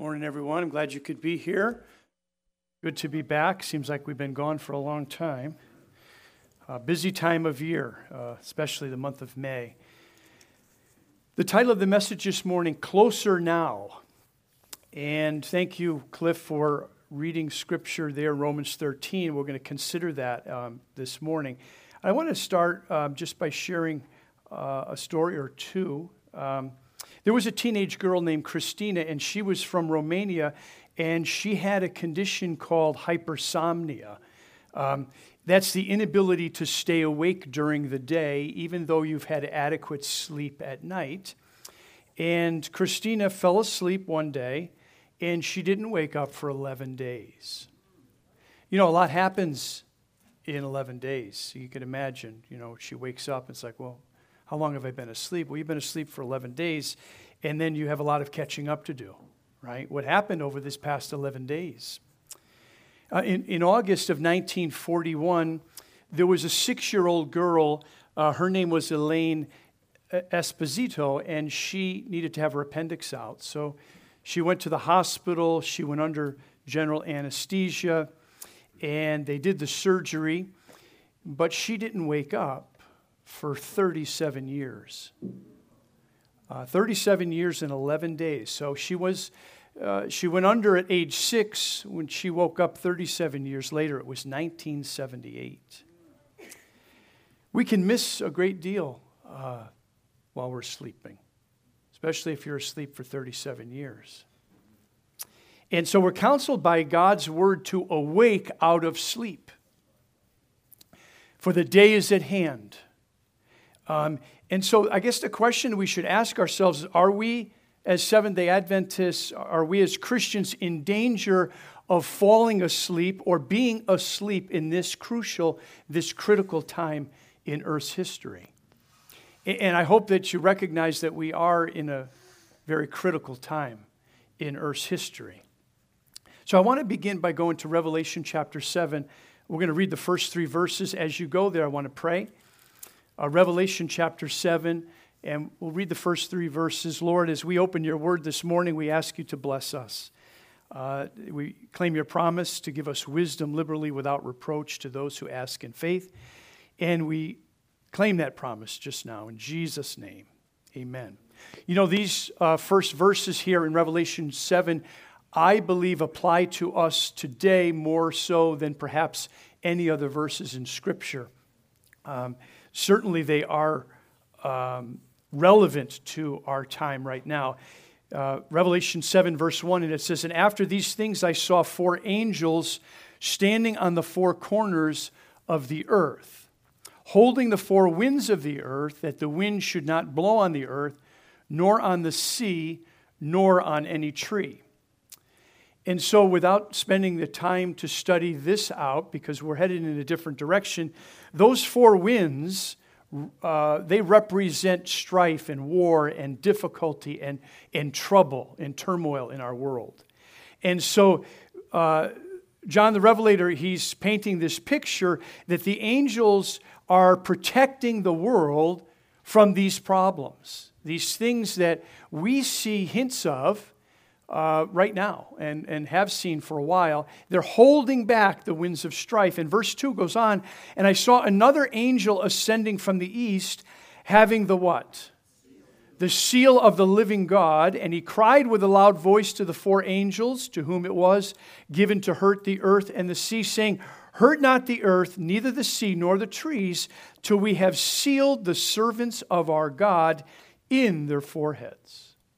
Morning, everyone. I'm glad you could be here. Good to be back. Seems like we've been gone for a long time. Busy time of year, especially the month of May. The title of the message this morning, Closer Now. And thank you, Cliff, for reading scripture there, Romans 13. We're going to consider that this morning. I want to start just by sharing a story or two. There was a teenage girl named Christina, and she was from Romania, and she had a condition called hypersomnia. That's the inability to stay awake during the day, even though you've had adequate sleep at night. And Christina fell asleep one day, and she didn't wake up for 11 days. You know, a lot happens in 11 days. You can imagine, she wakes up, it's like, well, how long have I been asleep? Well, you've been asleep for 11 days, and then you have a lot of catching up to do, right? What happened over this past 11 days? In August of 1941, there was a 6-year-old girl. Her name was Elaine Esposito, and she needed to have her appendix out. So she went to the hospital. She went under general anesthesia, and they did the surgery, but she didn't wake up for 37 years. 37 years and 11 days. So she went under at age 6. When she woke up 37 years later, it was 1978. We can miss a great deal while we're sleeping, especially if you're asleep for 37 years. And so we're counseled by God's word to awake out of sleep, for the day is at hand. And so I guess the question we should ask ourselves is, are we as Seventh-day Adventists, are we as Christians in danger of falling asleep or being asleep in this critical time in Earth's history? And I hope that you recognize that we are in a very critical time in Earth's history. So I want to begin by going to Revelation chapter 7. We're going to read the first 3 verses. As you go there, I want to pray. Revelation chapter 7, and we'll read the first 3 verses. Lord, as we open your word this morning, we ask you to bless us. We claim your promise to give us wisdom liberally without reproach to those who ask in faith. And we claim that promise just now in Jesus' name. Amen. You know, these first verses here in Revelation 7, I believe apply to us today more so than perhaps any other verses in Scripture. Certainly they are relevant to our time right now. Revelation 7 verse 1, and it says, "And after these things I saw 4 angels standing on the 4 corners of the earth, holding the 4 winds of the earth, that the wind should not blow on the earth, nor on the sea, nor on any tree." And so without spending the time to study this out, because we're headed in a different direction, those 4 winds, they represent strife and war and difficulty and trouble and turmoil in our world. And so John the Revelator, he's painting this picture that the angels are protecting the world from these problems, these things that we see hints of right now and have seen for a while. They're holding back the winds of strife. And verse 2 goes on, "And I saw another angel ascending from the east, having the what? The seal of the living God. And he cried with a loud voice to the 4 angels, to whom it was given to hurt the earth and the sea, saying, Hurt not the earth, neither the sea, nor the trees, till we have sealed the servants of our God in their foreheads."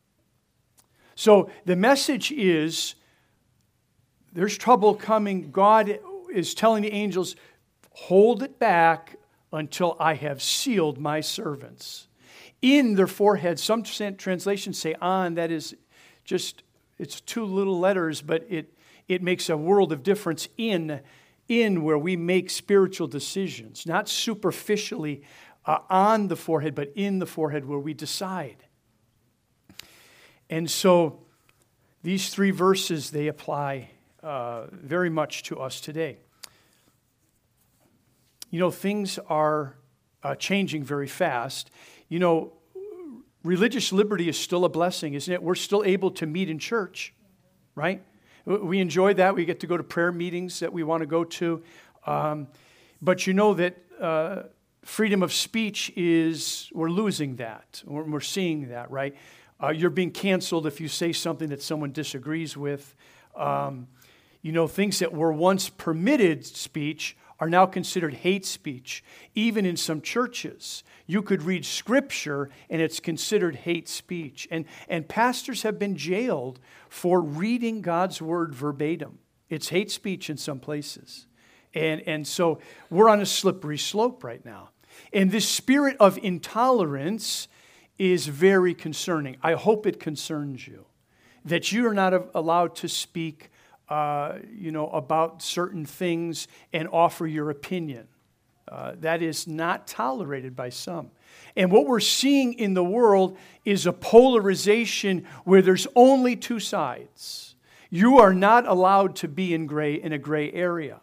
So the message is, there's trouble coming. God is telling the angels, hold it back until I have sealed my servants in their foreheads. Some translations say on. That is just, it's 2 little letters, but it makes a world of difference in where we make spiritual decisions. Not superficially on the forehead, but in the forehead where we decide. And so these 3 verses, they apply very much to us today. You know, things are changing very fast. You know, religious liberty is still a blessing, isn't it? We're still able to meet in church. right? We enjoy that. We get to go to prayer meetings that we want to go to. But you know that freedom of speech we're losing that. We're seeing that, right? You're being canceled if you say something that someone disagrees with. Things that were once permitted speech are now considered hate speech. Even in some churches, you could read scripture and it's considered hate speech. And pastors have been jailed for reading God's word verbatim. It's hate speech in some places. And so we're on a slippery slope right now. And this spirit of intolerance is very concerning. I hope it concerns you, that you are not allowed to speak about certain things and offer your opinion. That is not tolerated by some. And what we're seeing in the world is a polarization where there's only two sides. You are not allowed to be in a gray area.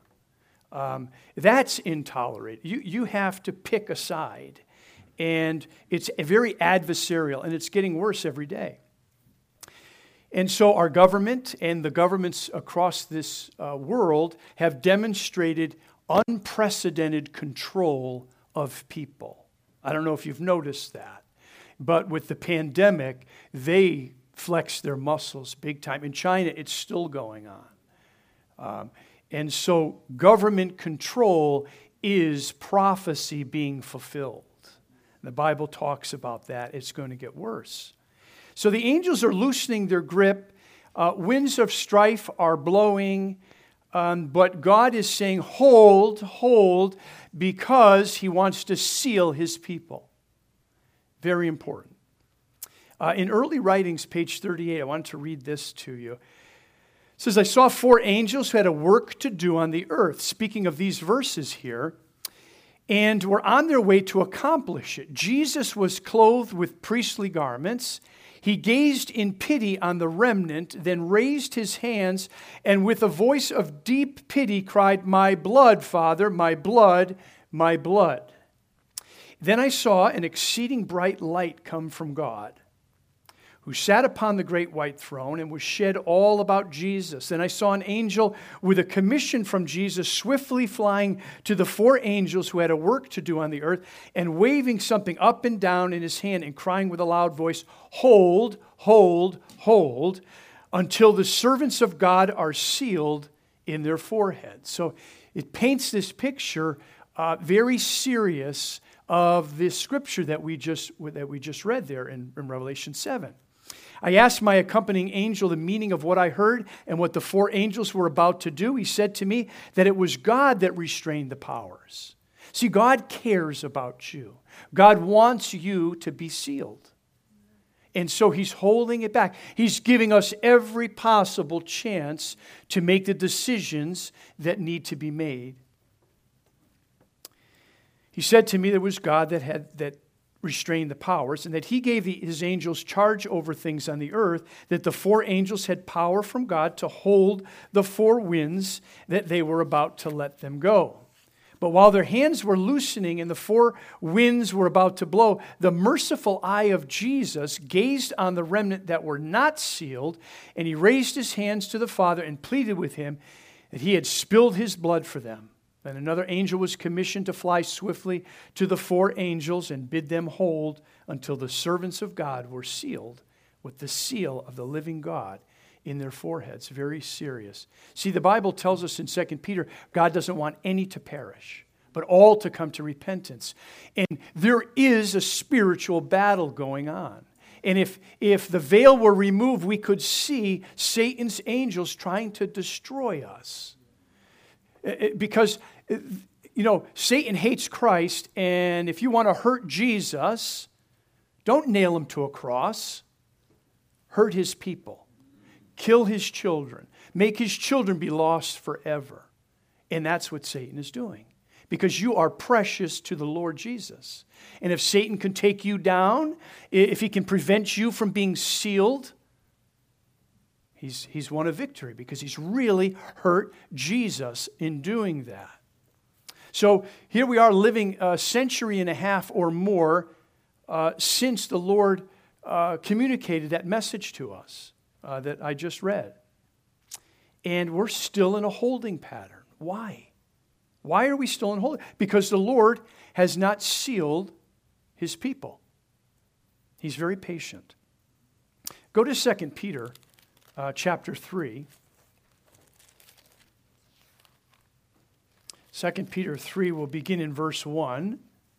That's intolerant. You have to pick a side. And it's very adversarial, and it's getting worse every day. And so our government and the governments across this world have demonstrated unprecedented control of people. I don't know if you've noticed that, but with the pandemic, they flexed their muscles big time. In China, it's still going on. And so government control is prophecy being fulfilled. The Bible talks about that. It's going to get worse. So the angels are loosening their grip. Winds of strife are blowing. But God is saying, hold, because he wants to seal his people. Very important. In early writings, page 38, I wanted to read this to you. It says, I saw 4 angels who had a work to do on the earth. Speaking of these verses here. And were on their way to accomplish it. Jesus was clothed with priestly garments. He gazed in pity on the remnant, then raised his hands, and with a voice of deep pity cried, My blood, Father, my blood, my blood. Then I saw an exceeding bright light come from God, who sat upon the great white throne and was shed all about Jesus. And I saw an angel with a commission from Jesus swiftly flying to the 4 angels who had a work to do on the earth and waving something up and down in his hand and crying with a loud voice, Hold, hold, hold, until the servants of God are sealed in their foreheads. So it paints this picture very serious of this scripture that we just read there in Revelation 7. I asked my accompanying angel the meaning of what I heard and what the 4 angels were about to do. He said to me that it was God that restrained the powers. See, God cares about you. God wants you to be sealed. And so he's holding it back. He's giving us every possible chance to make the decisions that need to be made. He said to me there was God that restrained the powers, and that he gave his angels charge over things on the earth, that the 4 angels had power from God to hold the 4 winds that they were about to let them go. But while their hands were loosening and the 4 winds were about to blow, the merciful eye of Jesus gazed on the remnant that were not sealed, and he raised his hands to the Father and pleaded with him that he had spilled his blood for them. Then another angel was commissioned to fly swiftly to the 4 angels and bid them hold until the servants of God were sealed with the seal of the living God in their foreheads. Very serious. See, the Bible tells us in 2 Peter, God doesn't want any to perish, but all to come to repentance. And there is a spiritual battle going on. And if the veil were removed, we could see Satan's angels trying to destroy us. Because, Satan hates Christ, and if you want to hurt Jesus, don't nail him to a cross. Hurt his people. Kill his children. Make his children be lost forever. And that's what Satan is doing. Because you are precious to the Lord Jesus. And if Satan can take you down, if he can prevent you from being sealed, he's won a victory because he's really hurt Jesus in doing that. So here we are living a century and a half or more since the Lord communicated that message to us that I just read. and we're still in a holding pattern. Why? Why are we still in holding? Because the Lord has not sealed his people. He's very patient. Go to 2 Peter chapter 3. 2 Peter 3 will begin in verse 1.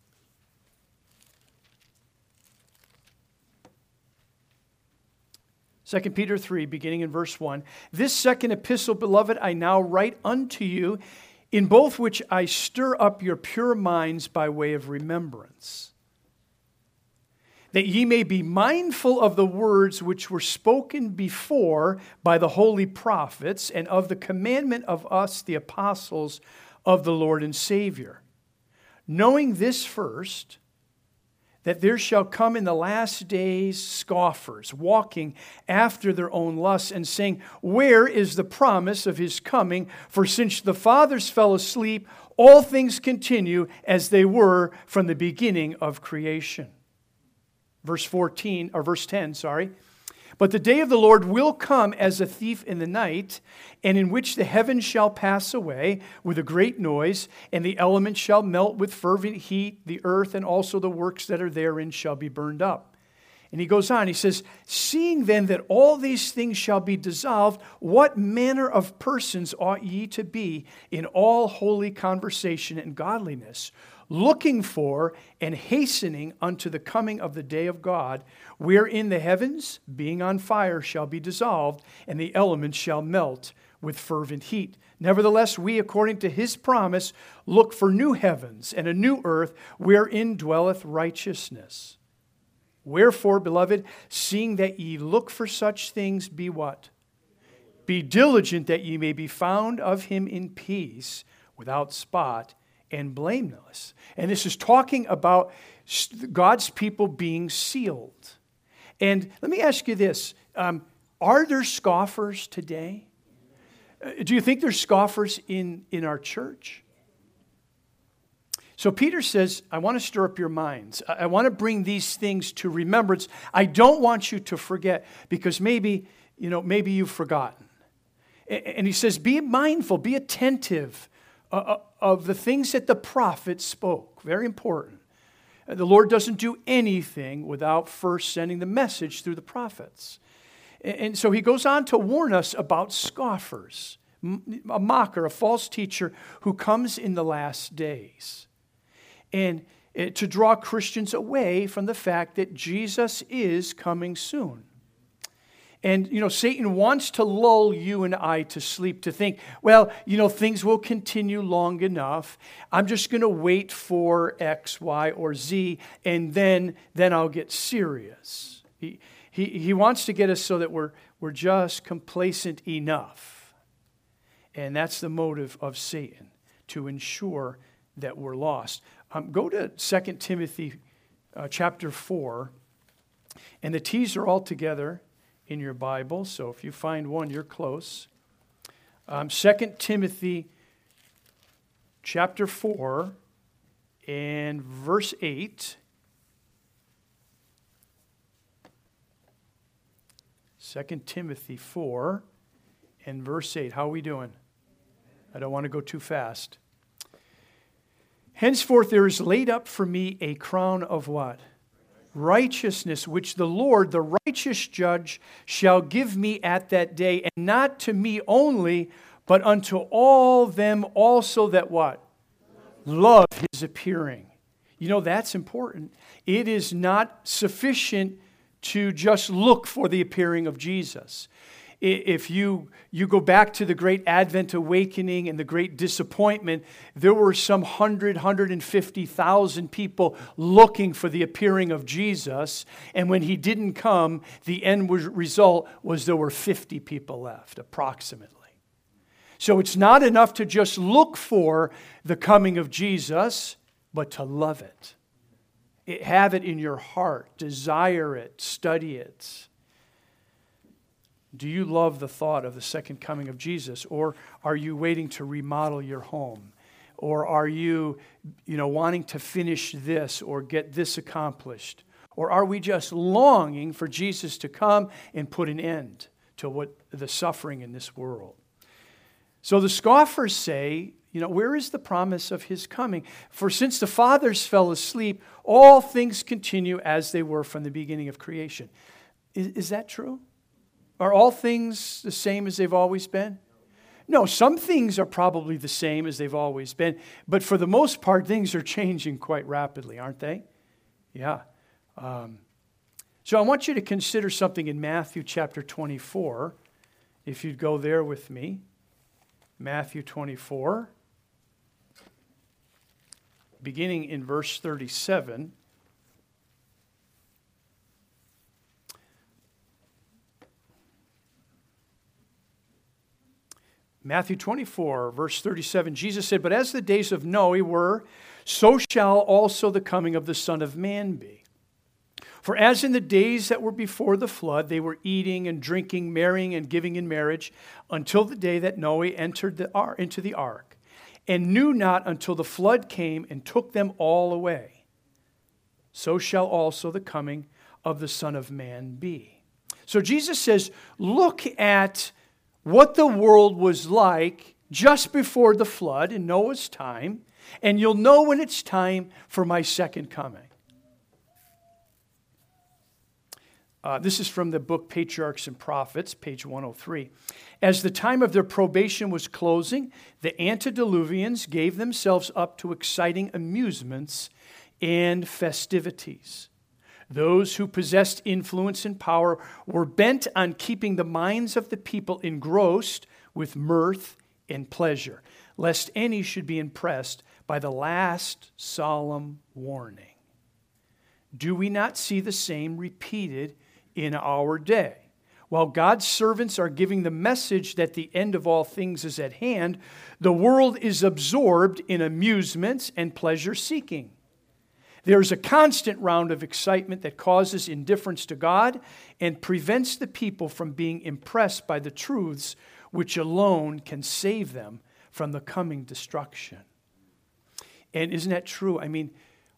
Second Peter 3, beginning in verse 1. This second epistle, beloved, I now write unto you, in both which I stir up your pure minds by way of remembrance, that ye may be mindful of the words which were spoken before by the holy prophets, and of the commandment of us, the apostles of the Lord and Savior. Knowing this first, that there shall come in the last days scoffers, walking after their own lusts, and saying, where is the promise of his coming? For since the fathers fell asleep, all things continue as they were from the beginning of creation. Verse 10. But the day of the Lord will come as a thief in the night, and in which the heavens shall pass away with a great noise, and the elements shall melt with fervent heat, the earth and also the works that are therein shall be burned up. And he goes on, he says, seeing then that all these things shall be dissolved, what manner of persons ought ye to be in all holy conversation and godliness, looking for and hastening unto the coming of the day of God, wherein the heavens, being on fire, shall be dissolved, and the elements shall melt with fervent heat. Nevertheless, we, according to his promise, look for new heavens and a new earth, wherein dwelleth righteousness. Wherefore, beloved, seeing that ye look for such things, be what? Be diligent that ye may be found of him in peace, without spot, and blameless. And this is talking about God's people being sealed. And let me ask you this. Are there scoffers today? Do you think there's scoffers in our church? So Peter says, I want to stir up your minds. I want to bring these things to remembrance. I don't want you to forget, because maybe you've forgotten. And he says, be mindful, be attentive of the things that the prophets spoke. Very important. The Lord doesn't do anything without first sending the message through the prophets. And so he goes on to warn us about scoffers, a mocker, a false teacher who comes in the last days. And to draw Christians away from the fact that Jesus is coming soon. And, Satan wants to lull you and I to sleep, to think, well, things will continue long enough. I'm just going to wait for X, Y, or Z, and then I'll get serious. He wants to get us so that we're just complacent enough. And that's the motive of Satan, to ensure that we're lost. Go to 2 Timothy chapter 4, and the T's are all together in your Bible, so if you find one, you're close. 2 Timothy chapter 4 and verse 8. 2 Timothy 4 and verse 8. How are we doing? I don't want to go too fast. Henceforth there is laid up for me a crown of what? Righteousness, which the Lord, the righteous judge, shall give me at that day, and not to me only, but unto all them also that what? Love his appearing. That's important. It is not sufficient to just look for the appearing of Jesus. If you go back to the great Advent awakening and the great disappointment, there were some 150,000 people looking for the appearing of Jesus. And when he didn't come, the end result was there were 50 people left, approximately. So it's not enough to just look for the coming of Jesus, but to love it. Have it in your heart, desire it, study it. Do you love the thought of the second coming of Jesus? Or are you waiting to remodel your home? Or are you, wanting to finish this or get this accomplished? Or are we just longing for Jesus to come and put an end to the suffering in this world? So the scoffers say, where is the promise of his coming? For since the fathers fell asleep, all things continue as they were from the beginning of creation. Is that true? Are all things the same as they've always been? No, some things are probably the same as they've always been, but for the most part, things are changing quite rapidly, aren't they? Yeah. So I want you to consider something in Matthew chapter 24, if you'd go there with me. Matthew 24, beginning in verse 37. Matthew 24, verse 37, Jesus said, "But as the days of Noah were, so shall also the coming of the Son of Man be. For as in the days that were before the flood, they were eating and drinking, marrying and giving in marriage, until the day that Noah entered into the ark, and knew not until the flood came and took them all away. So shall also the coming of the Son of Man be." So Jesus says, look at what the world was like just before the flood in Noah's time, and you'll know when it's time for my second coming. This is from the book Patriarchs and Prophets, page 103. "As the time of their probation was closing, the antediluvians gave themselves up to exciting amusements and festivities. Those who possessed influence and power were bent on keeping the minds of the people engrossed with mirth and pleasure, lest any should be impressed by the last solemn warning. Do we not see the same repeated in our day? While God's servants are giving the message that the end of all things is at hand, the world is absorbed in amusements and pleasure seeking. There's a constant round of excitement that causes indifference to God and prevents the people from being impressed by the truths which alone can save them from the coming destruction." And isn't that true? I mean,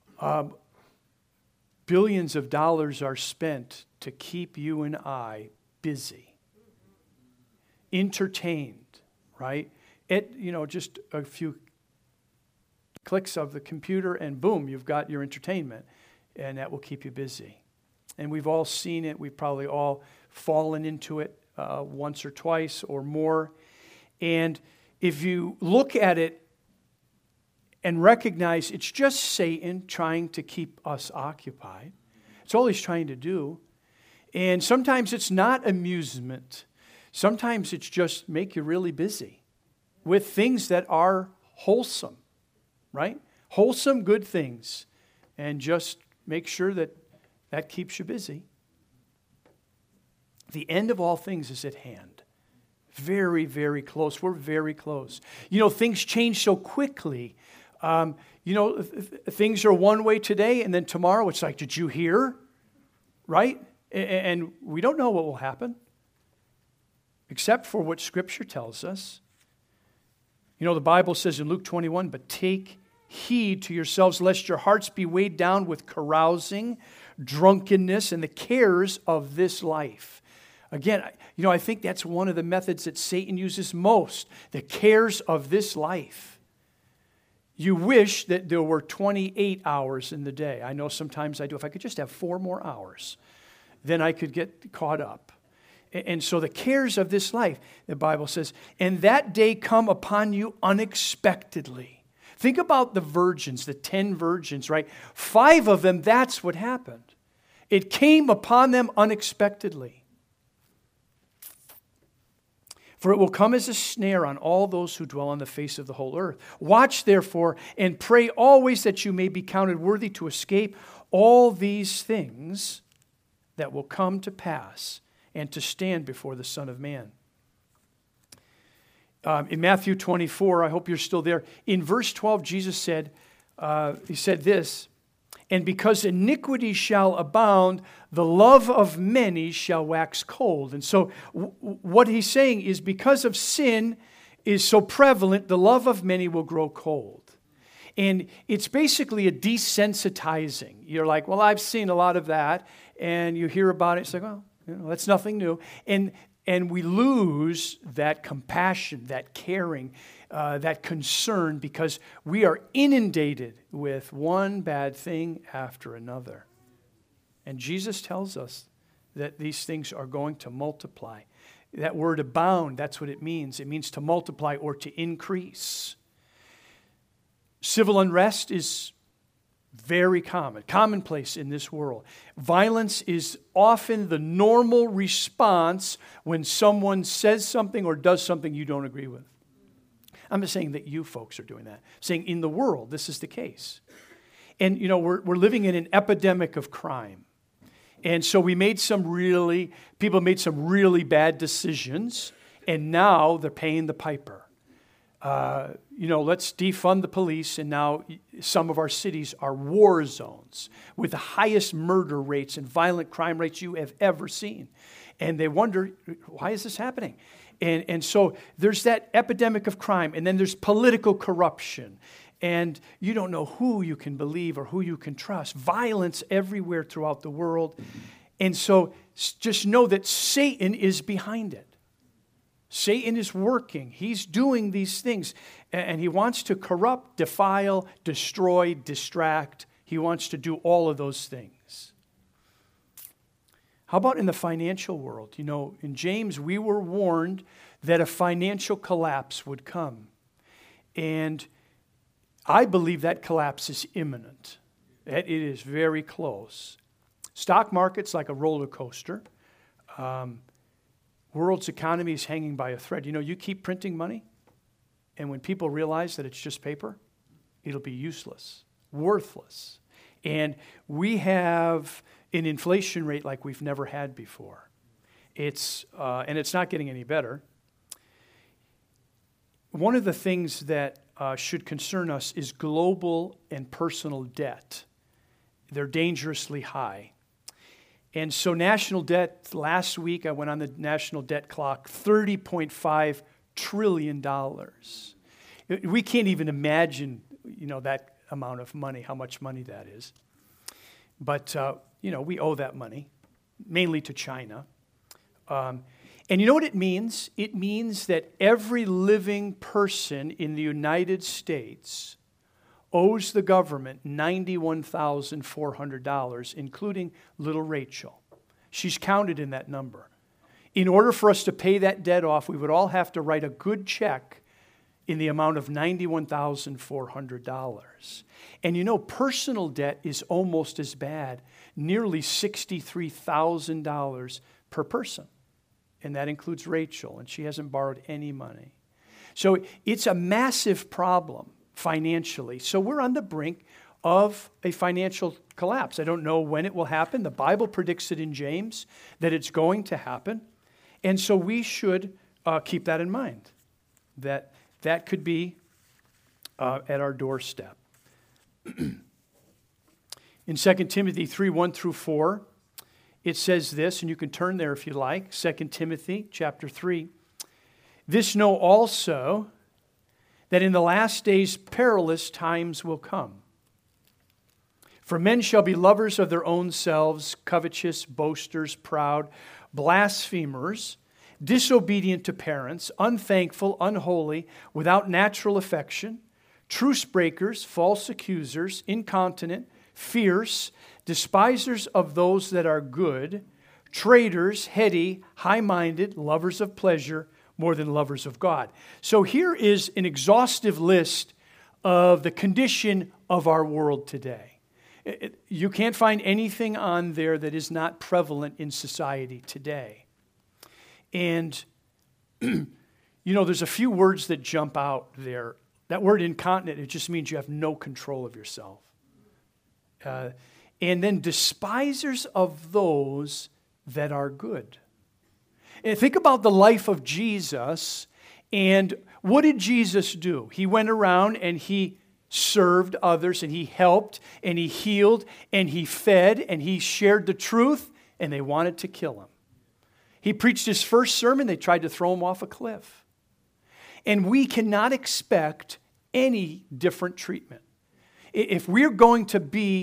billions of dollars are spent to keep you and I busy, entertained, right? Just a few clicks of the computer and boom, you've got your entertainment, and that will keep you busy. And we've all seen it. We've probably all fallen into it once or twice or more. And if you look at it and recognize it's just Satan trying to keep us occupied, it's all he's trying to do. And sometimes it's not amusement. Sometimes it's just make you really busy with things that are wholesome. Right? Wholesome, good things. And just make sure that keeps you busy. The end of all things is at hand. Very, very close. We're very close. Things change so quickly. Things are one way today, and then tomorrow it's like, did you hear? Right? And we don't know what will happen, except for what Scripture tells us. The Bible says in Luke 21, "But take heed to yourselves, lest your hearts be weighed down with carousing, drunkenness, and the cares of this life." Again, I think that's one of the methods that Satan uses most, the cares of this life. You wish that there were 28 hours in the day. I know sometimes I do. If I could just have 4 more hours, then I could get caught up. And so the cares of this life, the Bible says, "And that day come upon you unexpectedly." Think about the virgins, the 10 virgins, right? 5 of them, that's what happened. It came upon them unexpectedly. "For it will come as a snare on all those who dwell on the face of the whole earth. Watch therefore and pray always that you may be counted worthy to escape all these things that will come to pass and to stand before the Son of Man." In Matthew 24, I hope you're still there. In verse 12, Jesus said, he said this, "And because iniquity shall abound, the love of many shall wax cold." And so what he's saying is because of sin is so prevalent, the love of many will grow cold. And it's basically a desensitizing. You're like, well, I've seen a lot of that. And you hear about it. It's like, well, that's nothing new. And And we lose that compassion, that caring, that concern, because we are inundated with one bad thing after another. And Jesus tells us that these things are going to multiply. That word abound, that's what it means. It means to multiply or to increase. Civil unrest is very commonplace in this world. Violence is often the normal response when someone says something or does something you don't agree with. I'm not saying that you folks are doing that. I'm saying in the world, this is the case. And, we're living in an epidemic of crime. And so people made some really bad decisions, and now they're paying the piper. Let's defund the police, and now some of our cities are war zones with the highest murder rates and violent crime rates you have ever seen. And they wonder, why is this happening? And so there's that epidemic of crime, and then there's political corruption. And you don't know who you can believe or who you can trust. Violence everywhere throughout the world. And so just know that Satan is behind it. Satan is working. He's doing these things. And he wants to corrupt, defile, destroy, distract. He wants to do all of those things. How about in the financial world? In James, we were warned that a financial collapse would come. And I believe that collapse is imminent. It is very close. Stock market's like a roller coaster. World's economy is hanging by a thread. You keep printing money, and when people realize that it's just paper, it'll be useless, worthless. And we have an inflation rate like we've never had before. And it's not getting any better. One of the things that should concern us is global and personal debt. They're dangerously high. And so national debt, last week I went on the national debt clock, $30.5 trillion. We can't even imagine, that amount of money, how much money that is. But, we owe that money, mainly to China. And you know what it means? It means that every living person in the United States owes the government $91,400, including little Rachel. She's counted in that number. In order for us to pay that debt off, we would all have to write a good check in the amount of $91,400. And personal debt is almost as bad, nearly $63,000 per person. And that includes Rachel, and she hasn't borrowed any money. So it's a massive problem financially. So we're on the brink of a financial collapse. I don't know when it will happen. The Bible predicts it in James that it's going to happen. And so we should keep that in mind, that could be at our doorstep. In 2 Timothy 3:1-4, it says this, and you can turn there if you like, 2 Timothy chapter 3. This know also, that in the last days perilous times will come. For men shall be lovers of their own selves, covetous, boasters, proud, blasphemers, disobedient to parents, unthankful, unholy, without natural affection, truce breakers, false accusers, incontinent, fierce, despisers of those that are good, traitors, heady, high-minded, lovers of pleasure, more than lovers of God. So here is an exhaustive list of the condition of our world today. You can't find anything on there that is not prevalent in society today. And, there's a few words that jump out there. That word incontinent, it just means you have no control of yourself. And then despisers of those that are good. And think about the life of Jesus, and what did Jesus do? He went around and he served others, and he helped, and he healed, and he fed, and he shared the truth, and they wanted to kill him. He preached his first sermon, they tried to throw him off a cliff. And we cannot expect any different treatment. If we're going to be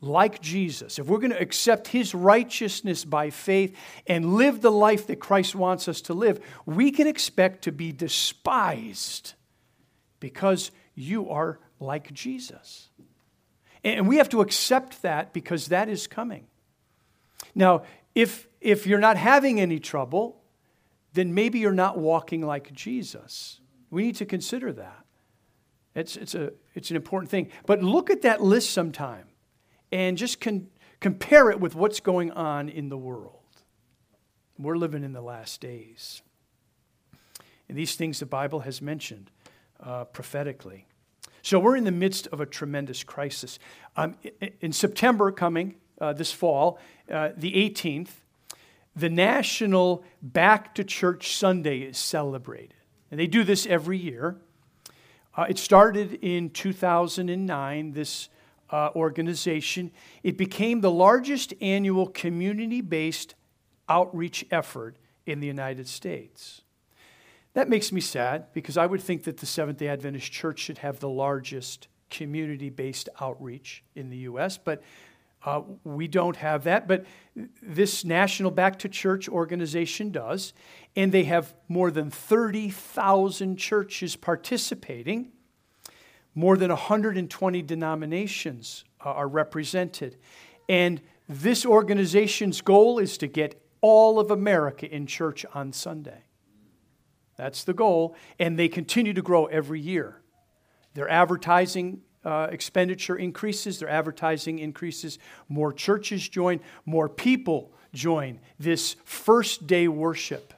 like Jesus, if we're going to accept his righteousness by faith and live the life that Christ wants us to live, we can expect to be despised because you are like Jesus. And we have to accept that because that is coming. Now, if you're not having any trouble, then maybe you're not walking like Jesus. We need to consider that. It's an important thing. But look at that list sometime and just compare it with what's going on in the world. We're living in the last days. And these things the Bible has mentioned prophetically. So we're in the midst of a tremendous crisis. In September coming, this fall, the 18th, the National Back to Church Sunday is celebrated. And they do this every year. It started in 2009, this organization. It became the largest annual community-based outreach effort in the United States. That makes me sad because I would think that the Seventh-day Adventist Church should have the largest community-based outreach in the U.S., but we don't have that. But this National Back to Church organization does, and they have more than 30,000 churches participating. More than 120 denominations are represented. And this organization's goal is to get all of America in church on Sunday. That's the goal, and they continue to grow every year. Their advertising expenditure increases, their advertising increases, more churches join, more people join this first day worship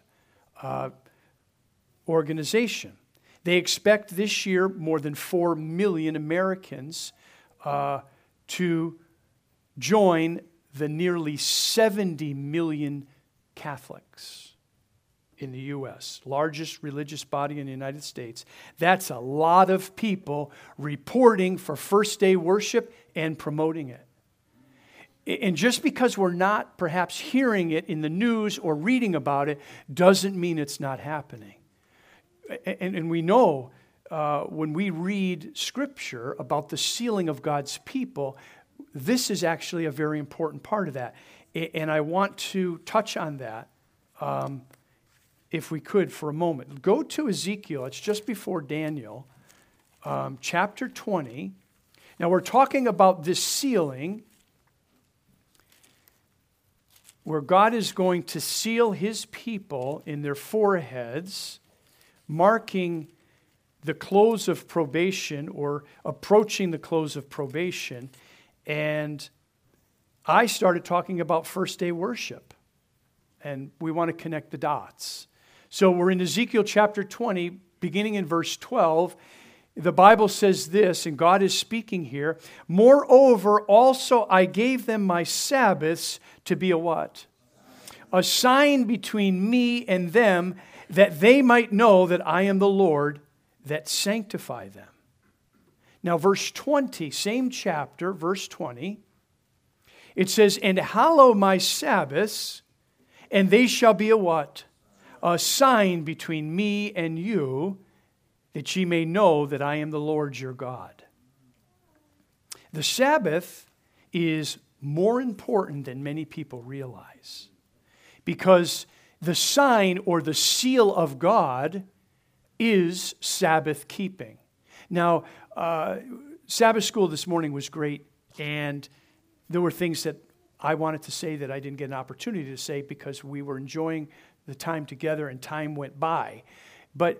organization. They expect this year more than 4 million Americans to join the nearly 70 million Catholics in the U.S., largest religious body in the United States. That's a lot of people reporting for first day worship and promoting it. And just because we're not perhaps hearing it in the news or reading about it doesn't mean it's not happening. And we know when we read Scripture about the sealing of God's people, this is actually a very important part of that. And I want to touch on that if we could for a moment. Go to Ezekiel. It's just before Daniel, chapter 20. Now we're talking about this sealing where God is going to seal his people in their foreheads, marking the close of probation or approaching the close of probation. And I started talking about first day worship, and we want to connect the dots. So we're in Ezekiel chapter 20, beginning in verse 12. The Bible says this, and God is speaking here. Moreover, also I gave them my Sabbaths to be a what? A sign between me and them, that they might know that I am the Lord that sanctify them. Now, verse 20, same chapter, verse 20, it says, and hallow my Sabbaths, and they shall be a what? A sign between me and you, that ye may know that I am the Lord your God. The Sabbath is more important than many people realize, because the sign or the seal of God is Sabbath keeping. Now, Sabbath school this morning was great, and there were things that I wanted to say that I didn't get an opportunity to say because we were enjoying the time together and time went by. But,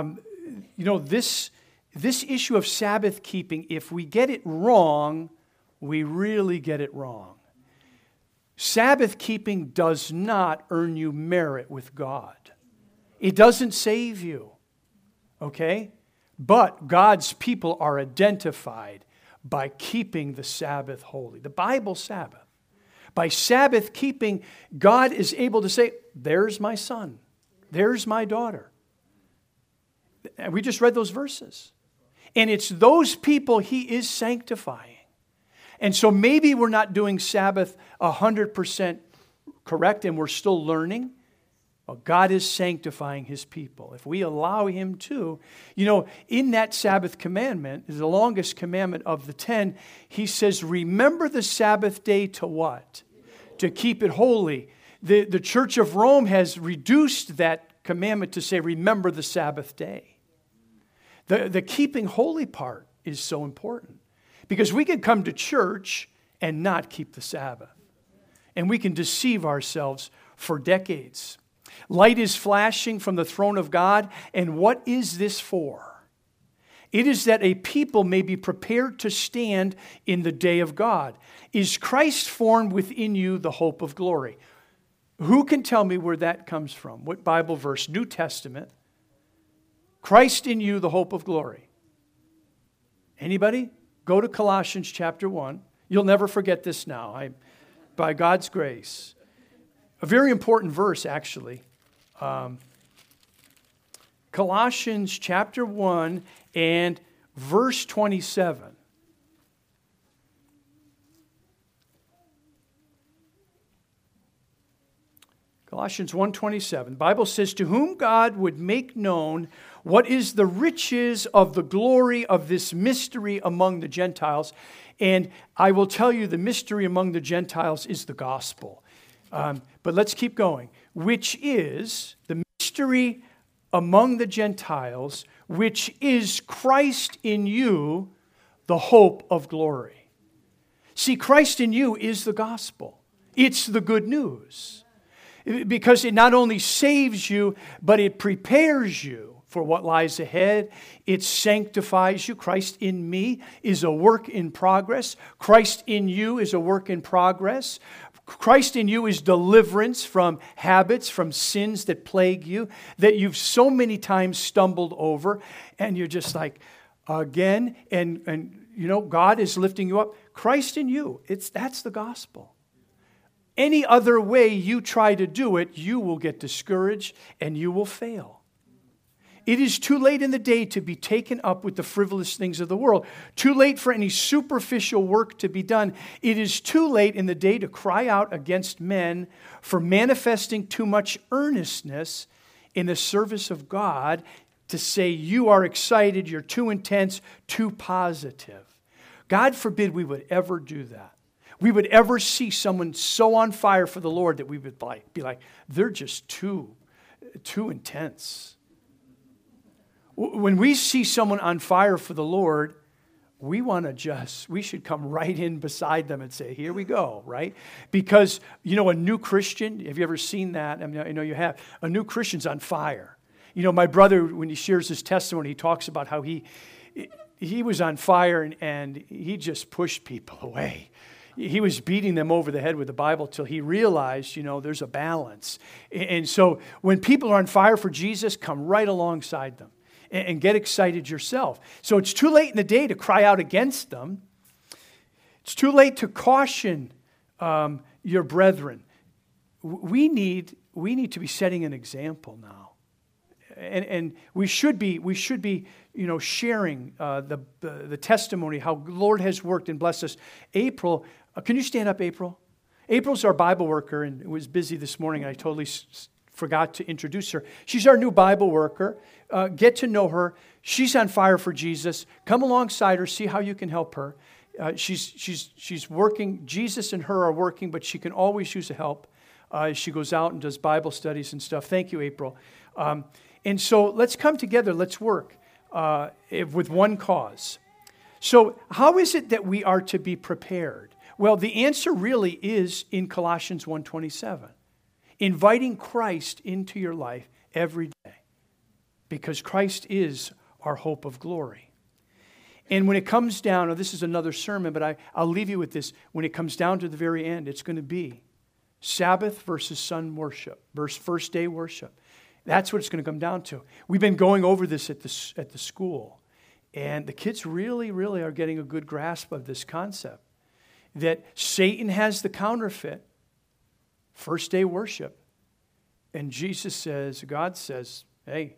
this issue of Sabbath keeping, if we get it wrong, we really get it wrong. Sabbath keeping does not earn you merit with God. It doesn't save you, okay? But God's people are identified by keeping the Sabbath holy, the Bible Sabbath. By Sabbath keeping, God is able to say, there's my son, there's my daughter. And we just read those verses. And it's those people he is sanctifying. And so maybe we're not doing Sabbath 100% correct and we're still learning. Well, God is sanctifying his people. If we allow him to, in that Sabbath commandment, the longest commandment of the 10, he says, remember the Sabbath day to what? To keep it holy. The Church of Rome has reduced that commandment to say, remember the Sabbath day. The keeping holy part is so important. Because we can come to church and not keep the Sabbath. And we can deceive ourselves for decades. Light is flashing from the throne of God. And what is this for? It is that a people may be prepared to stand in the day of God. Is Christ formed within you the hope of glory? Who can tell me where that comes from? What Bible verse? New Testament. Christ in you, the hope of glory. Anybody? Go to Colossians chapter 1. You'll never forget this now, by God's grace. A very important verse, actually. Colossians chapter 1 and verse 27. Colossians 1:27. The Bible says, to whom God would make known what is the riches of the glory of this mystery among the Gentiles. And I will tell you, the mystery among the Gentiles is the gospel. But let's keep going. Which is the mystery among the Gentiles, which is Christ in you, the hope of glory. See, Christ in you is the gospel. It's the good news. Because it not only saves you, but it prepares you for what lies ahead. It sanctifies you. Christ in me is a work in progress. Christ in you is a work in progress. Christ in you is deliverance from habits, from sins that plague you, that you've so many times stumbled over. And you're just like, again, and God is lifting you up. Christ in you, that's the gospel. Any other way you try to do it, you will get discouraged and you will fail. It is too late in the day to be taken up with the frivolous things of the world. Too late for any superficial work to be done. It is too late in the day to cry out against men for manifesting too much earnestness in the service of God, to say you are excited, you're too intense, too positive. God forbid we would ever do that. We would ever see someone so on fire for the Lord that we would be like, they're just too intense. When we see someone on fire for the Lord, we should come right in beside them and say, here we go, right? Because, a new Christian, have you ever seen that? I mean, I know you have. A new Christian's on fire. My brother, when he shares his testimony, he talks about how he was on fire and he just pushed people away. He was beating them over the head with the Bible till he realized, there's a balance. And so when people are on fire for Jesus, come right alongside them and get excited yourself. So it's too late in the day to cry out against them. It's too late to caution your brethren. We need to be setting an example now. And we should be sharing the testimony, how the Lord has worked and blessed us. April, can you stand up, April? April's our Bible worker and was busy this morning. I totally forgot to introduce her. She's our new Bible worker. Get to know her. She's on fire for Jesus. Come alongside her. See how you can help her. She's working. Jesus and her are working, but she can always use help. She goes out and does Bible studies and stuff. Thank you, April. And so let's come together. Let's work with one cause. So how is it that we are to be prepared? Well, the answer really is in Colossians 1:27. Inviting Christ into your life every day. Because Christ is our hope of glory. And when it comes down, this is another sermon, but I'll leave you with this. When it comes down to the very end, it's going to be Sabbath versus sun worship, versus first day worship. That's what it's going to come down to. We've been going over this at the school. And the kids really, really are getting a good grasp of this concept. That Satan has the counterfeit, first day worship. And God says, hey,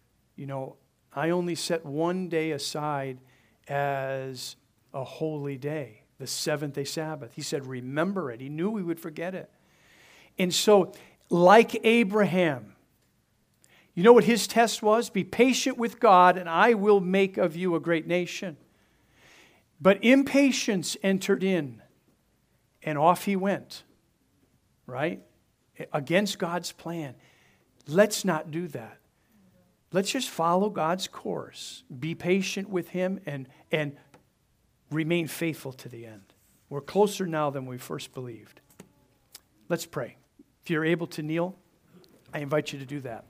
I only set one day aside as a holy day, the seventh day Sabbath. He said, remember it. He knew we would forget it. And so, like Abraham, You know what his test was? Be patient with God, and I will make of you a great nation. But impatience entered in, and off he went, right? Against God's plan. Let's not do that. Let's just follow God's course. Be patient with him and remain faithful to the end. We're closer now than we first believed. Let's pray. If you're able to kneel, I invite you to do that.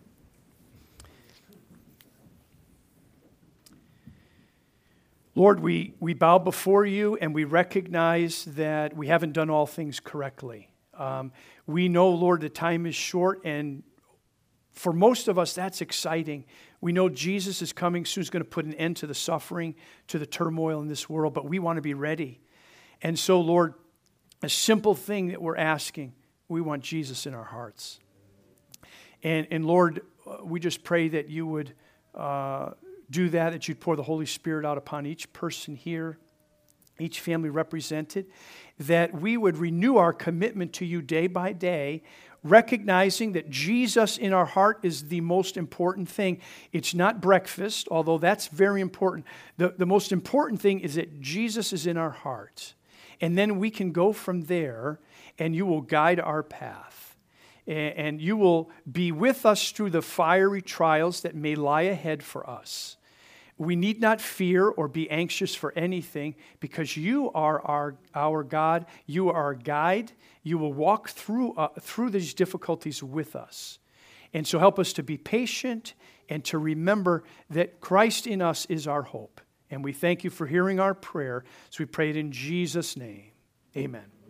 Lord, we bow before you and we recognize that we haven't done all things correctly. We know, Lord, the time is short, and for most of us, that's exciting. We know Jesus is coming soon. He's going to put an end to the suffering, to the turmoil in this world, but we want to be ready. And so, Lord, a simple thing that we're asking, we want Jesus in our hearts. And Lord, we just pray that you would do that you'd pour the Holy Spirit out upon each person here, each family represented, that we would renew our commitment to you day by day, recognizing that Jesus in our heart is the most important thing. It's not breakfast, although that's very important. The most important thing is that Jesus is in our heart. And then we can go from there, and you will guide our path. And you will be with us through the fiery trials that may lie ahead for us. We need not fear or be anxious for anything, because you are our God. You are our guide. You will walk through these difficulties with us. And so help us to be patient and to remember that Christ in us is our hope. And we thank you for hearing our prayer. So we pray it in Jesus' name. Amen.